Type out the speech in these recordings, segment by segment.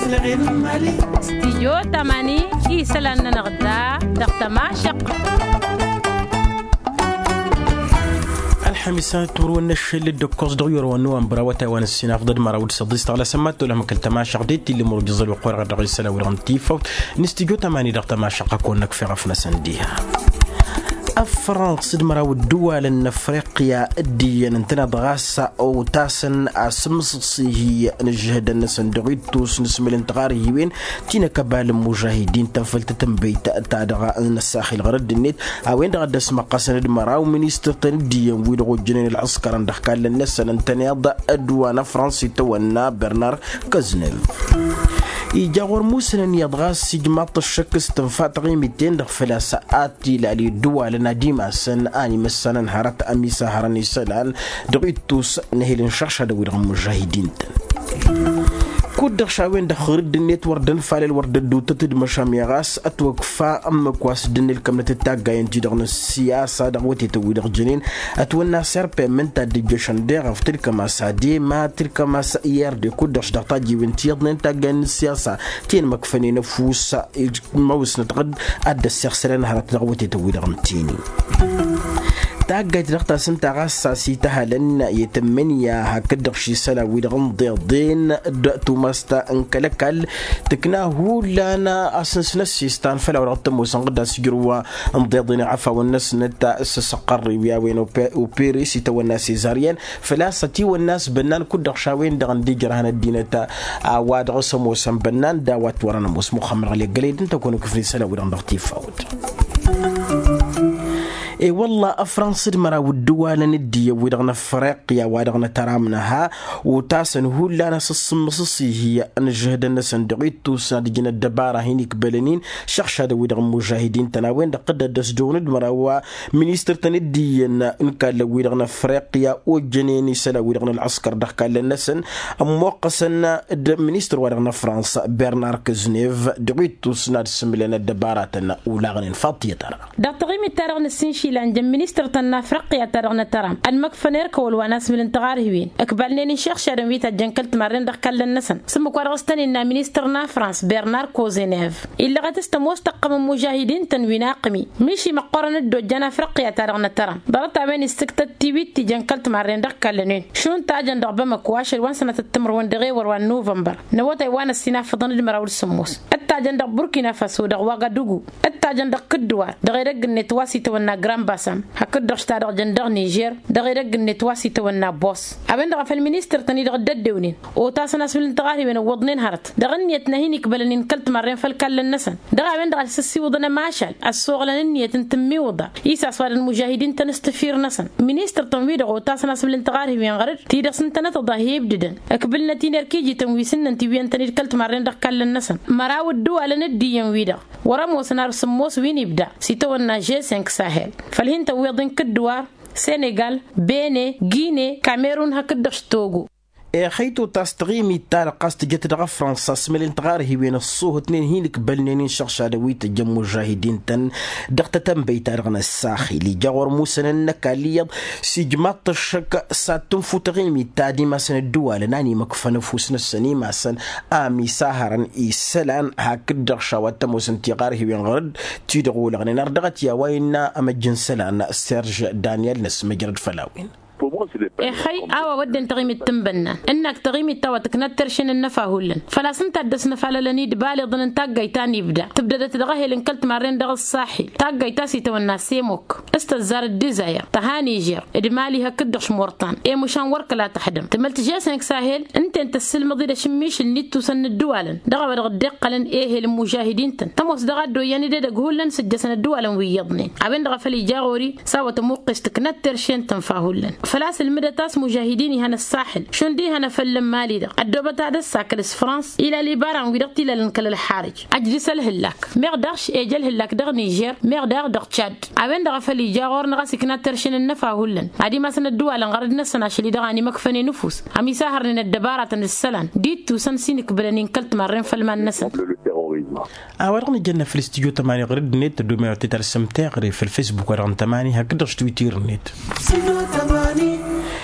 استديو تماني إيسالنا نغدا دقتما شق الحميسة تورون الشل الدكوز دغيور ونوان براوتا وان السناف ضد مراود صديست على سمات ولا مكل تماشق ديت اللي مرجز الوقور غير السنة ورغم فوت نستديو تماني دغ تماشق كونك في غفنا سنديها فرنسا دمرا والدول الافريقيا الدي نتنا ضغاسة او تاسن اسمصي نجهد الناس ندغيتوس نسمل انتغاري وين تينا كبال المجاهدين تنفلت تنبيت تادغا الساحل غرد النت وين دغد اسم قاسن دمرا ومنيستر تندي ويدغو جنين العسكر ندخل للناس نتناض ادوان فرنسا تونا برنار كازنيف يجاور موسن يضغى سجمات الشكس تنفاتغي 200 فلاسات الى الدول ناديما سن اني مسنا نهارت امي سهرني سلان دغيتوس نهيل شرشه دوير مجاهدين كود شاوين دخل الدنيت وردن فال الورد دو تتد مشاميغاس اتوقفا ام كواس دن الكمنت تاغاين تي دغن السياسه دغوتي تويد جنين اتونا سيربي منتا دي جشن ديغ في تلك ما سادي ما تلك ما سير دي كود دغتاجي وينتي دن تاغاين السياسه تين مكفني نفوس موس نتقد اد السرسلان هرت دغوتي تويد غمتيني تاجت رقطة سنتا غاسا سيتها لن يتمنيا هكذا شي سلا ويدغن ضيضين دأتو مستا انكالكال تكناهو لانا اسنس نسيستان فلا ورغطة موسان قدا سيجروا انضيضين عفا والناس نتا اسس قري وياوين وبيري سيتا والناس سيزاريان فلا ستي والناس بنان كود شاوين دغن دي جرهان الدينتا وادغ سموسان بنان داوات ورانا موس مخمر علي قليد انتا كونو كفري سلا ويدغن ضغطي فاوت اي والله افرنسا دمرا والدول ندي ودغنا افريقيا ودغنا ترامنها وتاسن هو لا نصصي هي ان جهد الناس ندغيتو سادجنا الدباره هينيك بلنين شخص هذا ودغ مجاهدين تناوين قد دسدون دمرا و مينيستر تندي ان كان ودغنا افريقيا وجنيني سلا ودغنا العسكر دخل للناس موقسن مينيستر ودغنا فرنسا برنار كازنيف دغيتو سناد سملنا الدبارات ولا غن فاطيه ترى دغتغيمي ترى السنشي لان مينيستر تنا افريقيا ترغنا ترام المكفنير كول وناس من انتغار هوين اكبلني شيخ شرميتا جنكلت مرين دخل النسن سمو كوارغستاني ان مينيسترنا فرانس برنار كوزينيف الا غتستموس تقم مجاهدين تنوينا قمي ماشي مقارنه دو جنا افريقيا ترغنا ترام ضربت بين السكتة تيبيت جنكلت مرين دخل لنين شون تاجن دغبا كواش الوان سنه التمر وان دغي وان نوفمبر نوتا وانا السنا فضن المراول السموس التاجن دغ بوركينا فاسو دغ واغادوغو التاجن دغ كدوا دغ رغ نتواسي تونا جرام باسم هكذا دغشتا جندر نيجير دغير النتواسي تونا بوس ابن دغ في المينيستر تاني دغ ددونين او تاس ناس من الانتغاري بين وضنين هرت دغنيت نهينك بلنين كلت مرين فالكل النسن دغ ابن دغ سسي وضنا ماشال الصغل نيه تنتمي وضع يسا صار المجاهدين تنستفير نسن مينيستر تنويد او تاس ناس من الانتغاري بين غرد تي دغ سنتنا تضهيب ددن اكبلنا تي نركيجي تنوي سن انت بين تاني كلت مرين دغ كل النسن مراو الدول ندي ينويدا ورمو سنار سموس وين يبدا سيتونا جي 5 ساحل فالهين تويضن كدوار سنغال بيني غيني كاميرون هكذا توغو خيتو تستغيمي تار قاست جت دغ فرنسا سمل انتغار هي بين الصوه اثنين هينك بلنين شخص دويت جم مجاهدين تن دغت تنبي تارغنا الساحلي جاور موسن النكاليض سجمات الشك ساتم فتغيمي تادي مثلا الدول ناني مكفن فوسنا السني مثلا امي سهرا اسلان هكذا شوات موسن انتغار هي بين غرد تيدغول غني نردغت يا وينا ام جنسلان سيرج دانيال نس مجرد فلاوين اخي اوا ودن تغيمي تنبنا انك تغيمي توا تكنترشن النفاهولن فلا سنت دس نفاللني دبالي ظن تاغاي تاني يبدا تبدا تدغه لنكلت مارين دغ الساحل تاغاي تاسي تو الناس سيموك استزار الديزاير تهاني جير ادمالي هكدش مورطان اي مشان ورك لا تحدم تملت جاسنك ساحل انت السلم ضيد شميش النيت وسن الدوالن دغ بدغ دقلن ايه المجاهدين تموس دغ دو يعني دغولن سجسن الدوالن ويضنين ابن دغ فلي جاغوري ساوه موقش تكنترشن تنفاهولن فلاس المدتاس مجاهدين هنا الساحل شون دي هنا فلم مالي ده الدوبة هذا الساكرس فرنسا إلى ليبارا ويرقتي للنكل الحارج أجلس الهلاك مقدرش أجل هلاك ده نيجر مقدر ده تشاد أبين ده فلي جاور نغسك نترشن النفا هولن عادي مثلا الدول لنغرد نسنا شلي ده غني مكفني نفوس عمي سهر لنا الدبارة السلام ديت توسنسينك بلنين كلت مرين فلمان نسن ورغم جنة في الاستيو 8 غرد نت دوما تترسم تاغري في الفيسبوك ورغم 8 هكذا تويتير نت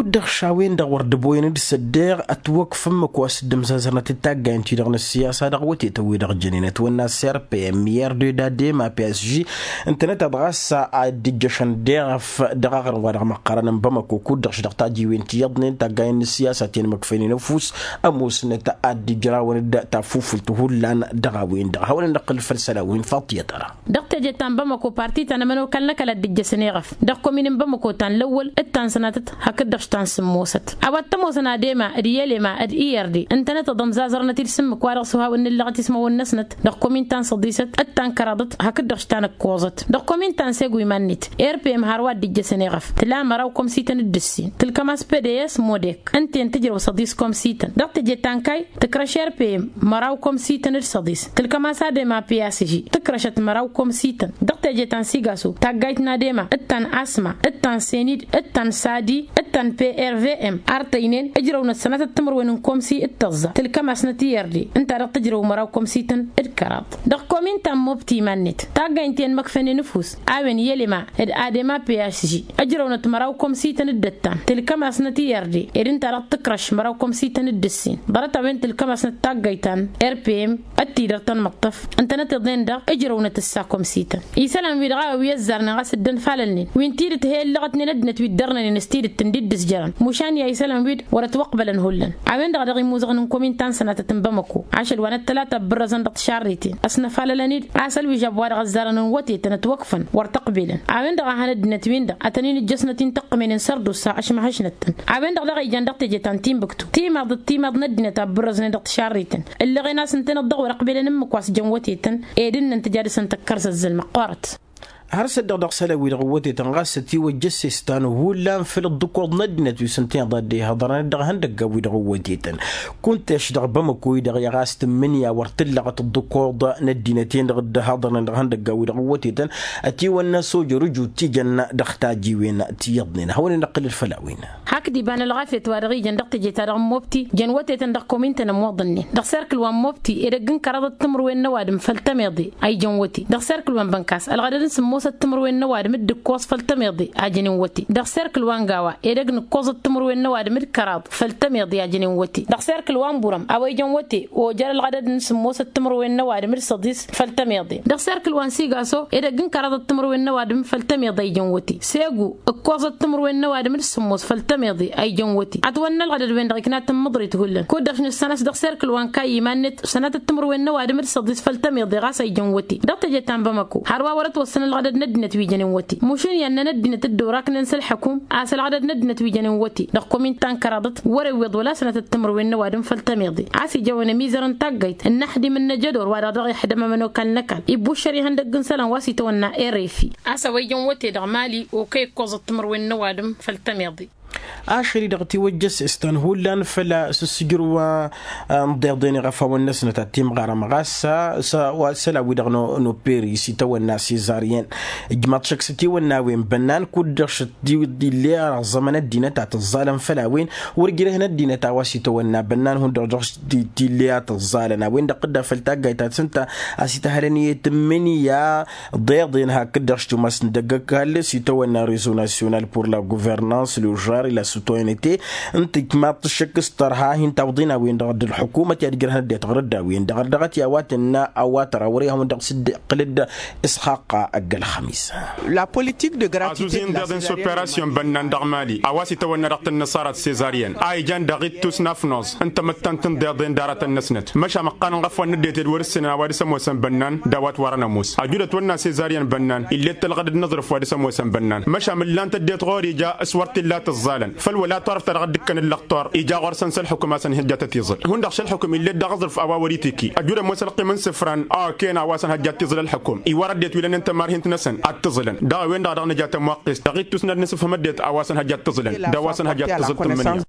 كود شاوين دا ورد بوين الصديق اتوقف مكواس دمزازرنا تتاقا انتي دغنا السياسة دغوتي توي دغ جنينة والناس سير بي مير دو دا دي ما بي اس جي انترنت ادغاسا ديجشن ديغف دغاغر ورغ مقارنة بمكو كود دغش دغتا جيوين تيضنين تاقا ان السياسة تين مكفيني نفوس اموس نتا ادي جراوين دا تافوفل تهولان دغاوين دغ هاولا نقل فلسلاوين فاطية ترى دغتا جيتان بمكو بارتي تانا منو كان لك لديجسن يغف دغ كومين بمكو تان لول التان سناتت هكا دغشتان سموست أبتمو سنة ديما ريالي ما إيردي انترنت ضمزازرنا تيرسم كوارغ سوها وإن اللغة تسمو النسنت دقومين تان صديست التان كرادت هكا دغشتان كوزت دقومين تان سيقوي مانيت إيربيم هاروات ديجة سنغف تلا مراوكم سيتن الدسين تلك ماس PDS موديك انتين تجروا صديسكم سيتن دقت جيتان كاي تكرش إيربيم مراوكم سيتن الصديس تلك ماس ديما PSG تكرشت مراوكم سيتن دقت جيتان سيغاسو تاقايتنا ديما التان أسما التان سينيد التان سادي التان PRVM أرتينين أجرون السنة التمر وينكم سي التزة تلك ما سنتي يردي أنت رح تجروا مراوكم سيتن الكراب دقكم أنت مبتي منت تاجا أنتين مكفن نفوس أوين يلما الآدمة PSG أجرون مراوكم سيتن الدتان تلك ما سنتي يردي أنت رح تكرش مراوكم سيتن الدسين ضرت بين تلك ما سنت تاجايتان RPM التيرتان مقطف أنت نتضين ده أجرون الساكم سيتن يسلم بيدغا ويزرنا غاس الدن فالنين وين تيرت هي اللغة ندنت ويدرنا نستير التنديد دسجران مشان يا يسلم بيد ورت وقبلا هولن عوين دغدغي موزغن كومين تان سنة تنبمكو عشل وانا الثلاثة برزن دق شاريتين أسنا فالنين عسل ويجاب وارغ الزرن وتي تنتوقفن ورتقبلا عوين دغا هندنت وين دغ أتنين الجسنة تنتق من سردو الساعة أشما هشنتن عوين دغدغي جندق تجيتان تيم بكتو تيمض ندنت برزن دق شاريتين اللي غينا سنتين الضغ ورقبلا نمكواس جنوتيتن ايدن انت جالسن تكرس الزلمة قارت هرسد دغ سلاوي دغوتي تنغاستي وجسستان ولا في الدكور ندنت وسنتين ضدي هضرنا دغ هندق ودغوتي تن كنت اشدغ بمكو دغ يغاست منيا ورتلغت الدكور ندينتين دغ هضرنا دغ هندق ودغوتي تن اتي والناس رجو تيجن دختاجي وين تيضنين هون نقل الفلاوين هكدي بان الغافيه وارغي جن دغ جيتا دغ موبتي جنوتي تن دغ كومنت موضني دغ سيركل وان موبتي ادغن كرد تمر وين نوادم فلتميضي اي جنوتي دغ سيركل وان بنكاس الغدن سمو التمر وين نواد مد كوس فلتميضي اجنين وتي دغ سيركل وان غاوا ايدغن كوز التمر وين نواد مد كراد فلتميضي اجنين وتي دغ سيركل وان بورم اوي جن وتي وجر الغدد نسمو التمر وين نواد مد صديس فلتميضي دغ سيركل وان سيغاسو ايدغن كراد التمر وين نواد فلتميضي جن وتي سيغو كوز التمر وين نواد مد سمو فلتميضي اي جن وتي اتونا الغدد وين دغكنات مضري تقول كودخن السنه دغ سيركل وان كاي مانت سنه التمر وين نواد مد صديس فلتميضي غاس اي جن وتي دغ تجتان بمكو حروا ورت وسن الغدد ندنت ويجن وتي مشون يانا ندنت الدوراك ننسل حكوم عسل عدد ندنت ويجن وتي دقكم من تان كرادت ورويض ولا سنه التمر وين نوادم فلتميضي عسي جونا ميزرن تاقيت النحدي من نجدور ولا دغي حدا منو كان نكل يبو شري هندق سلام واسي تونا ايريفي عسى ويجن وتي دغمالي وكي كوز التمر وين نوادم فلتميضي عشري دغتي وجس استنهولان فلا سسجروا ضيضين غفا والناس نتاتيم غارم غاسا سلا ودغنو نو بيري سيتا والناس سيزاريان جماط شكستي والناوين بنان كودش دي لي زمان الدينه تاع الظالم فلاوين ورجله هنا الدينه تاع واسيتا والنا بنان هون دغش دي لي تاع الظالنا وين دقدا فلتا تا سنتا اسيتا هرنيه تمنيا ضيضين هكدش تمس ندقك هل سيتا والنا ريزو ناسيونال بور لا غوفرنانس لو la citoyenneté انت ما تشكس ترها هين توضينا وين دغد الحكومه تيدغرها ديت غردا وين دغدغت يا واتنا اواتر وريهم دغسد قلد اسحاق اقل خميس لا بوليتيك دو غراتيتي دين سوبيراسيون بنان دغمالي اواسي تونا رقت النصارى سيزاريان اي جان دغيت توسنافنوس انت متنتن دين دارت النسنت مشى مقان غفوا نديت الورسنا وادي سموسن بنان دوات ورنا موس اجلت ونا سيزاريان بنان اللي تلغد النظرف وادي سموسن بنان مشى من لان تديت غوري جاء اسورت لا الظالم فالولا طرف ترغد كان اللقطار اجا غرسن الحكومه سن هجات تيزل هون دخل الحكم اللي دغزر في اواوريتيكي اجور مسلقي من صفران كان واسن هجات تيزل الحكم اي وردت ولا انت مارهنت نسن اتزلن دا وين دا نجات موقس تغيت تسند نسف مدت اواسن هجات تزلن دا واسن هجات تزل تمنيا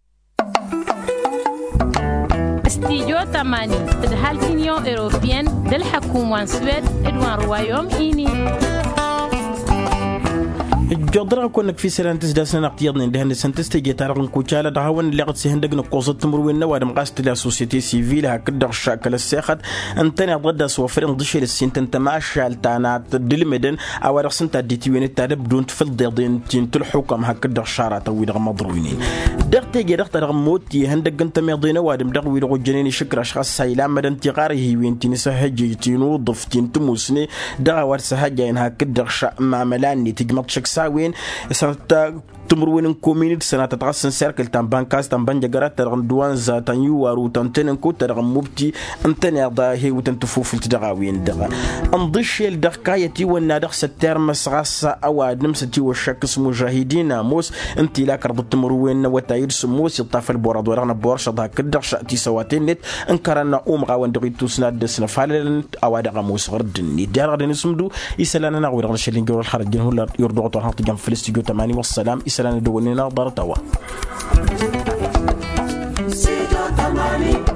استيجو تماني تدهال كينيون اوروبيان دل حكومة سويد ادوان روايوم ايني جدرا كونك في سلانتس داسنا قيادنا ده سنتس تيجي تارغن كوتشالا دهون اللي قد سهندق نقوصة تمروين نوادم قاست لا سوسيتي سيفيل هكذا الشاكل الساخت أنتنا ضد سوفر انضشي للسين تنتماشى التانات دلمدن أو رسم تديتي وين التعب بدون تفل ضدين تنتل حكم هكذا الشارع تويل مضروينين دقتي جرقت رغم موتي هندق انت ميضين وادم دغوي لغو جنيني شكر اشخاص سايلام مدن تغاره وين تنسهجي تنو ضفتين تموسني دغوار سهجين هكذا معملاني تجمط شكساوين سنتا تمروين كومينيت سنة تتغسن سيركل تان بانكاس تان بانجاقرات ترغن دوان زاتان يوارو تان كو ترغن مبتي انتني ضاهي وتنتفوف التدغاوين دغا انضشي الدقايتي والنادخ ستير مسغاس اواد نمستي والشاكس مجاهدين موس انتي لا كرض التمروين وتايد سموس يطاف البورد ورغن بورشة ضا كدغ شأتي سواتين نت انكرنا اوم غاوان دغيتو سناد سنفالن اواد غاموس غردني دار غدن اسمدو يسلانا نغوي رغن شلين جور الحرجين هو يردو طوحان تجام فلسطيجو 8 والسلام إسلام دولنا ضرتوا